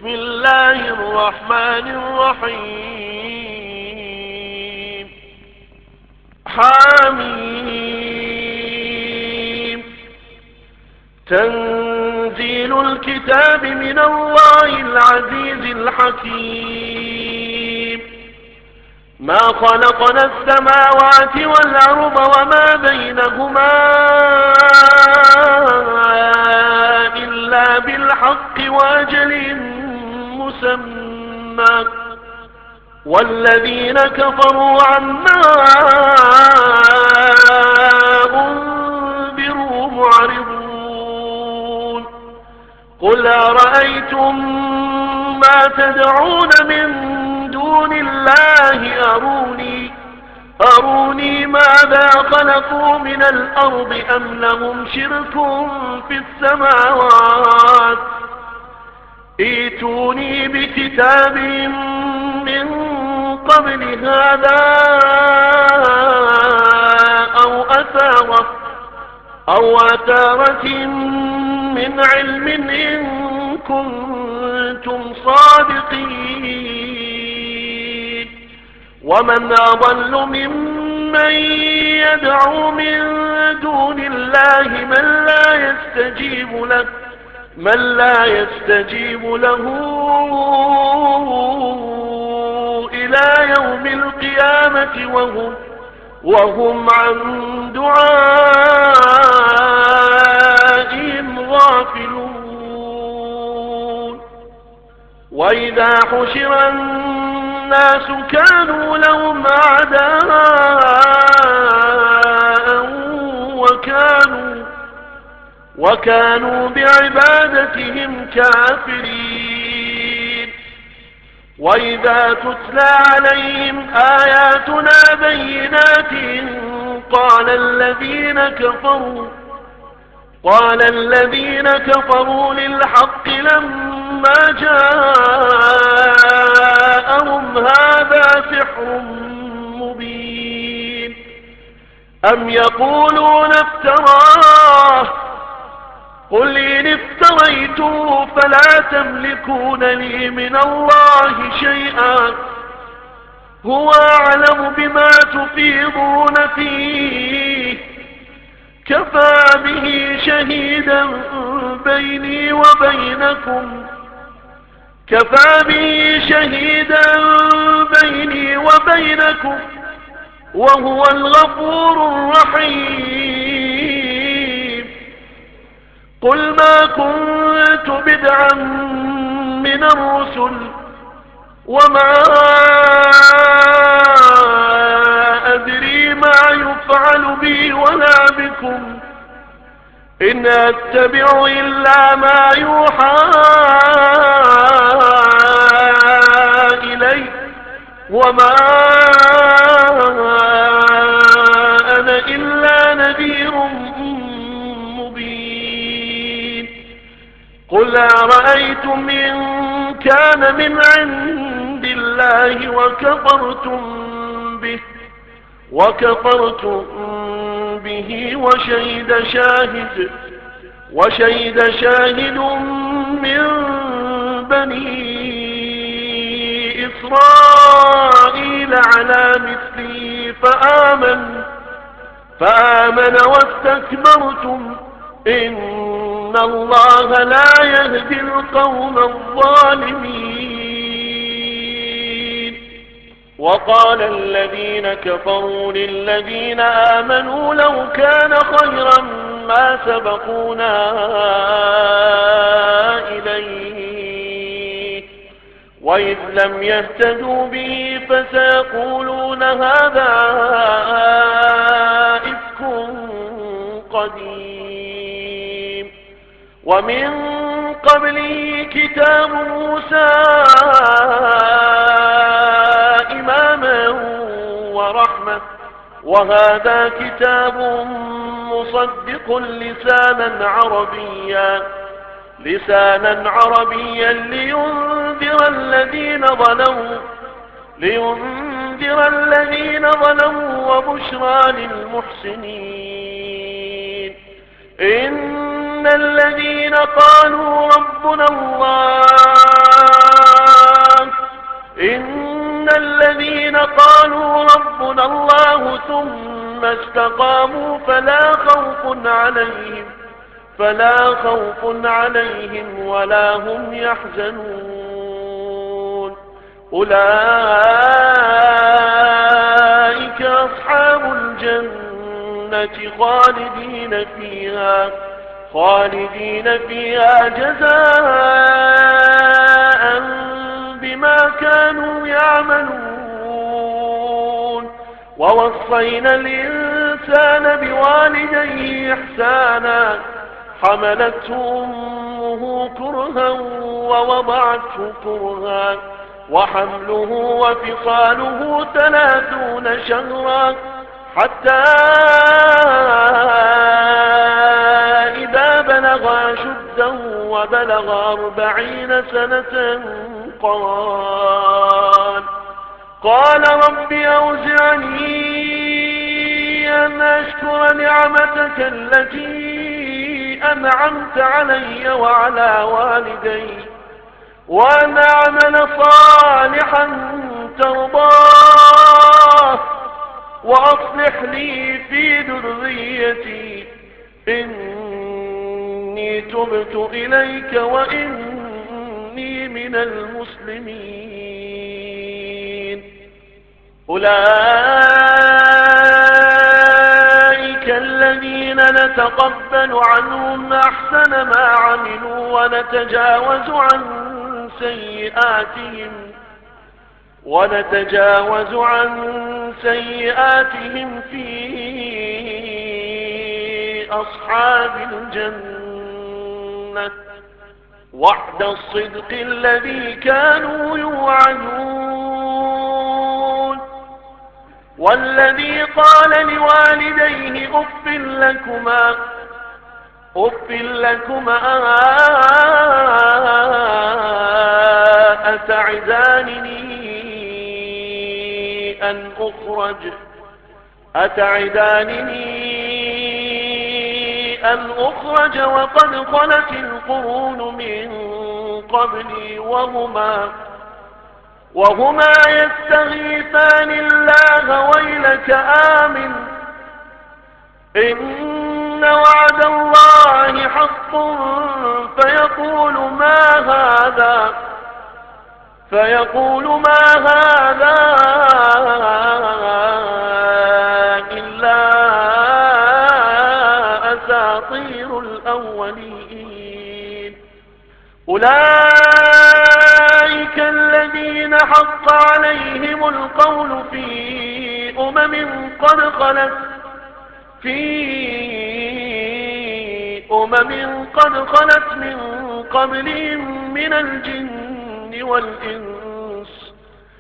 بسم الله الرحمن الرحيم. حميم. تنزيل الكتاب من الله العزيز الحكيم. ما خلقنا السماوات والأرض وما بينهما إلا بالحق وأجل مسمى، والذين كفروا عما أنذروا معرضون. قل أرأيتم ما تدعون من دون الله أروني ماذا خلقوا من الأرض أم لهم شرك في السماوات. ائتوني بكتاب من قبل هذا أو أثارة من علم إن كنتم صادقين. ومن أضل ممن يدعو من دون الله من لا يستجيب له إلى يوم القيامة وهم عن دعائهم غافلون. وإذا حشر الناس كانوا لهم أعداء وكانوا بعبادتهم كافرين. وإذا تتلى عليهم آياتنا بينات قال الذين كفروا للحق لما جاءهم هذا سحر مبين. أم يقولون افتراه قل إن افتريته فلا تملكون لي من الله شيئا هو أعلم بما تفيضون فيه كفى به شهيدا بيني وبينكم وهو الغفور الرحيم. قل ما كنت بدعا من الرسل وما أدري ما يفعل بي ولا بكم إن أتبع إلا ما يوحى إلي وما أنا إلا نذير مبين. قل أرأيتم إن كان من عند الله وكفرتم به وشهد شاهد من بني إسرائيل على مثله فآمن واستكبرتم إن الله لا يهدي القوم الظالمين. وقال الذين كفروا للذين آمنوا لو كان خيرا ما سبقونا إليه وإذ لم يهتدوا به فسيقولون هذا إفك قديم. ومن قبله كتاب موسى إماما ورحمة وهذا كتاب مصدق لسانا عربيا لينذر الذين ظلموا وبشرى للمحسنين. إن الذين قالوا ربنا الله ثم استقاموا فلا خوف عليهم ولا هم يحزنون. أولئك أصحاب الجنة خالدين فيها جزاء بما كانوا يعملون. ووصينا الإنسان بوالديه إحسانا حملته أمه كرها ووضعته كرها وحمله وفصاله 30 شهرا حتى إذا بلغ أشده وبلغ 40 سنة قال رب أوزعني أن أشكر نعمتك التي أنعمت علي وعلى والدي وأن أعمل صالحا ترضاه وأصلح لي في ذريتي إني تبت إليك وإني من المسلمين. أولئك الذين نتقبل عنهم أحسن ما عملوا ونتجاوز عن سيئاتهم في أصحاب الجنة وعد الصدق الذي كانوا يوعدون. والذي قال لوالديه أف لكما أتعدانني أن أخرج وقد خلت القرون من قبلي وهما يستغيثان الله ويلك آمن إن وعد الله حق فيقول ما هذا إلا أساطير الأولين. أولئك الذين حق عليهم القول في أمم قد خلت من قبلهم من الجن والإنس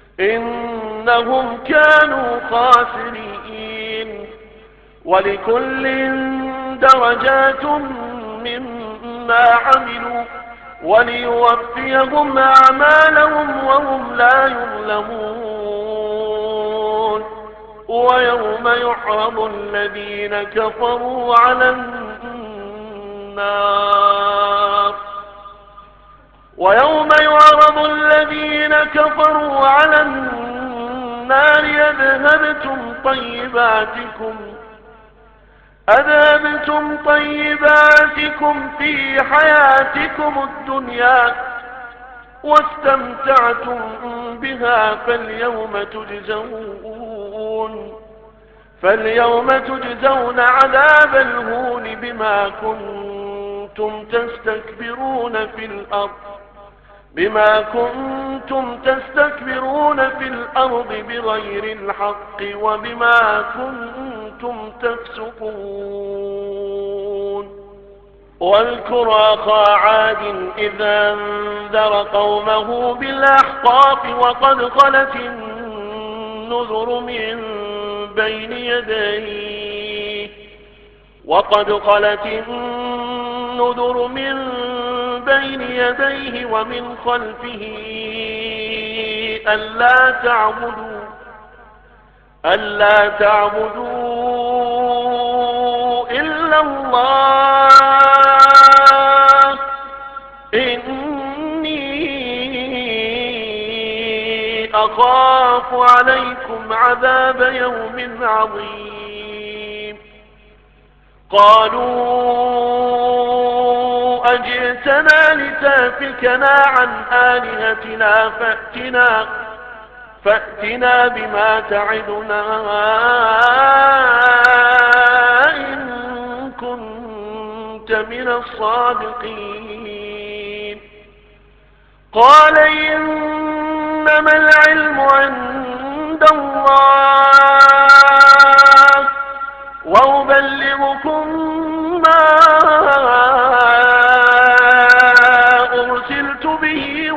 إنهم كانوا خاسرين. ولكل درجات مما عملوا وليوفيهم أعمالهم وهم لا يظلمون. ويوم يعرض الذين كفروا على النار أذهبتم طيباتكم في حياتكم الدنيا واستمتعتم بها فاليوم تجزون عذاب الهون بما كنتم تستكبرون في الأرض بغير الحق وبما كنتم تفسقون. واذكر أخا عاد إذ أنذر قومه بالأحقاف وقد خلت النذر من بين يديه ومن خلفه ألا تعبدوا إلا الله إني أخاف عليكم عذاب يوم عظيم. قالوا أجئتنا لتافكنا عن آلهتنا فأتنا بما تعدنا إن كنت من الصادقين. قال إنما العلم عند الله وأبلغكم ما أرسلت به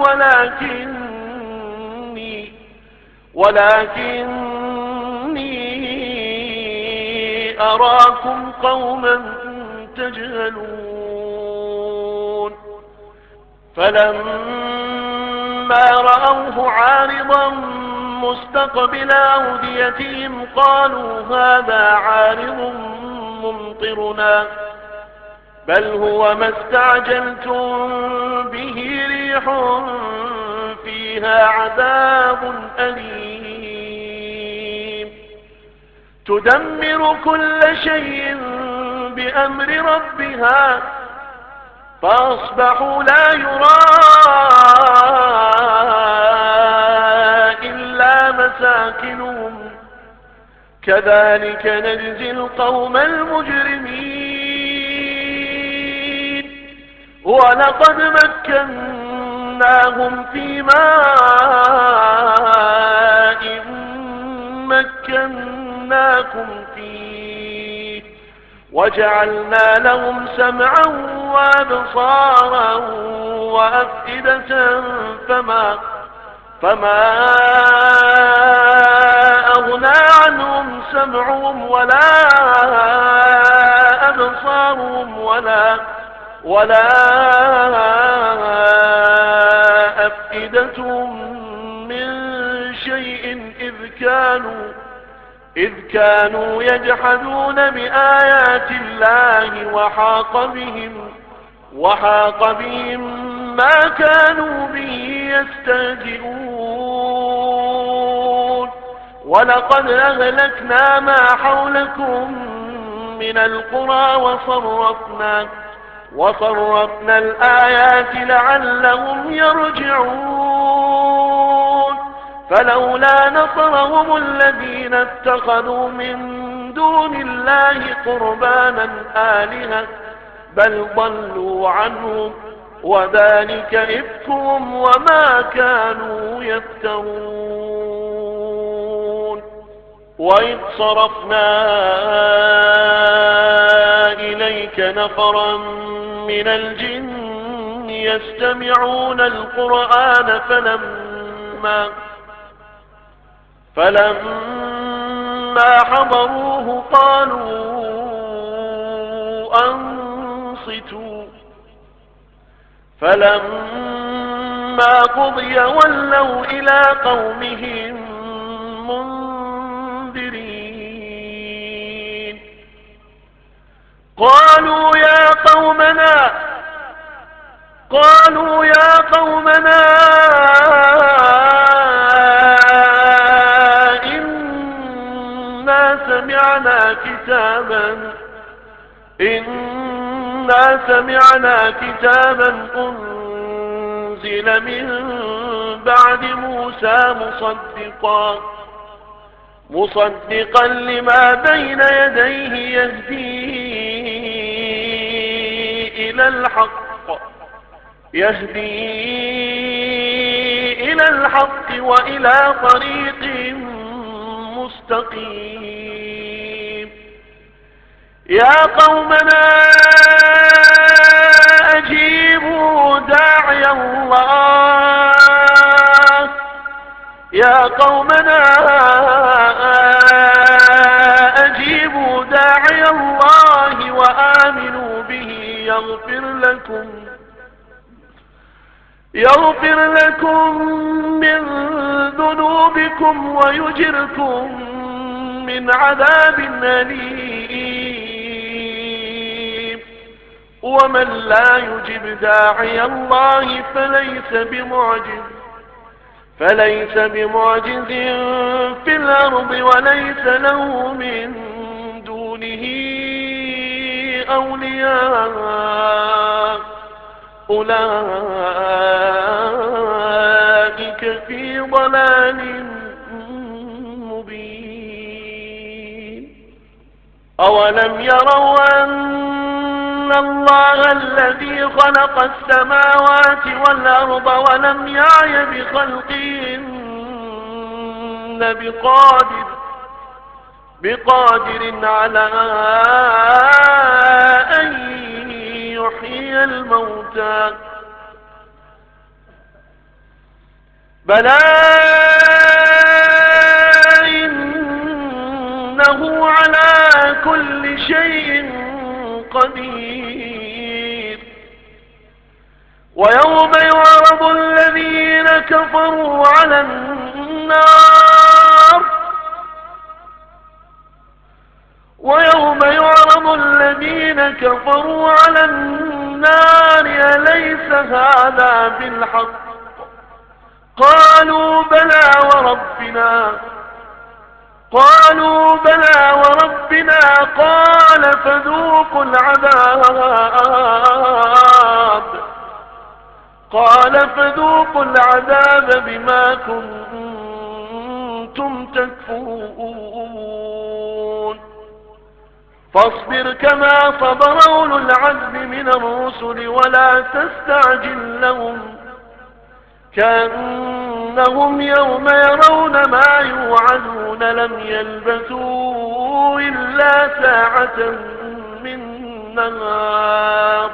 ولكني أراكم قوما تجهلون. فلما رأوه عارضا مستقبل أوديتهم قالوا هذا عارض ممطرنا بل هو ما استعجلتم به ريح فيها عذاب أليم تدمر كل شيء بأمر ربها فأصبحوا لا يرى إلا مساكنهم كذلك نجزي القوم المجرمين. ولقد مكناهم في ماء مكناكم فيه وجعلنا لهم سمعا وأبصارا وأفئدة فما أغنى عنهم سمعهم ولا أبصارهم ولا أفئدتهم من شيء إذ كانوا يجحدون بآيات الله وحاق بهم ما كانوا به يستهزئون. ولقد أهلكنا ما حولكم من القرى وصرفنا الآيات لعلهم يرجعون. فلولا نصرهم الذين اتخذوا من دون الله قربانا آلهة بل ضلوا عنهم وذلك إفكهم وما كانوا يفترون. وإذ صرفنا إليك نفرا من الجن يستمعون القرآن فلما حضروه قالوا أنصتوا فلما قضي ولوا إلى قومهم منذرين. قالوا يا قومنا إنا سمعنا كتابا أنزل من بعد موسى مصدقا لما بين يديه يهدي إلى الحق وإلى طريق مستقيم. يا قومنا أجيبوا داعي الله وآمنوا به يغفر لكم من ذنوبكم ويجركم من عذاب أليم. ومن لا يجب داعي الله فليس بمعجز في الأرض وليس له من دونه أولياء أولئك في ضلال مبين. أولم يروا أن الله الذي خلق السماوات والأرض ولم يعي بخلقهن بقادر على أن يحيي الموتى بلى إنه على كل شيء قدير. ويوم يعرض الذين كفروا على النار أليس هذا بالحق قالوا بلى وربنا قال فذوقوا العذاب بما كنتم تكفرون. فاصبر كما صبر أولو العزم من الرسل ولا تستعجل لهم كأنهم يوم يرون ما يوعدون لم يلبثوا إلا ساعة من نهار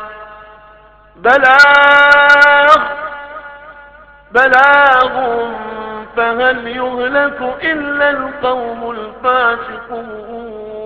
بلاغ فهل يهلك إلا القوم الفاسقون.